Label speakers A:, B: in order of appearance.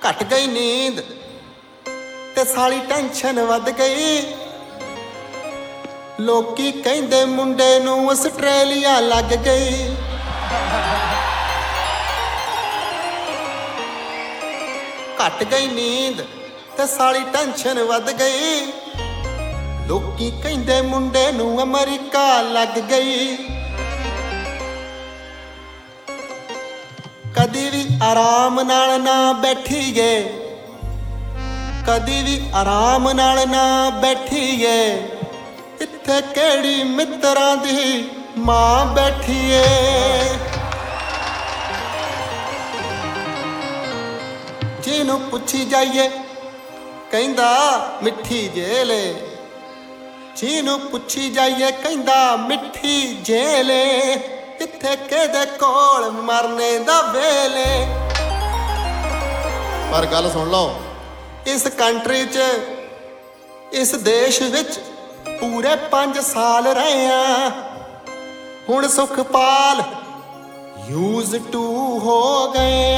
A: ਘਟ ਗਈ ਨੀਂਦ ਤੇ ਸਾਲੀ ਟੈਨਸ਼ਨ ਵੱਧ ਗਈ। ਲੋਕੀ ਕਹਿੰਦੇ ਮੁੰਡੇ ਨੂੰ ਆਸਟ੍ਰੇਲੀਆ ਲੱਗ ਗਈ। ਘਟ ਗਈ ਨੀਂਦ ਤੇ ਸਾਲੀ ਟੈਨਸ਼ਨ ਵੱਧ ਗਈ। ਲੋਕੀ ਕਹਿੰਦੇ ਮੁੰਡੇ ਨੂੰ ਅਮਰੀਕਾ ਲੱਗ ਗਈ। ਕਦੀ ਵੀ ਆਰਾਮ ਨਾਲ ਨਾ ਬੈਠੀਏ, ਕਦੀ ਵੀ ਆਰਾਮ ਨਾਲ ਨਾ ਬੈਠੀਏ। ਇੱਥੇ ਕਿਹੜੀ ਮਿੱਤਰਾਂ ਦੀ ਮਾਂ ਬੈਠੀਏ। ਜਿਹਨੂੰ ਪੁੱਛੀ ਜਾਈਏ ਕਹਿੰਦਾ ਮਿੱਠੀ ਜੇਲ ਏ। ਜਿਹਨੂੰ ਪੁੱਛੀ ਜਾਈਏ ਕਹਿੰਦਾ ਮਿੱਠੀ ਜੇਲ ਏ। ਇੱਥੇ ਕਿਹਦੇ ਕੋਲ ਮਰਨੇ ਦਾ ਵੇਲੇ। ਪਰ ਗੱਲ ਸੁਣ ਲਓ, ਇਸ ਕੰਟਰੀ 'ਚ ਇਸ ਦੇਸ਼ ਵਿੱਚ ਪੂਰੇ 5 ਸਾਲ ਰਹੇ ਆ। ਹੁਣ ਸੁਖਪਾਲ ਯੂਜ਼ ਟੂ ਹੋ ਗਏ।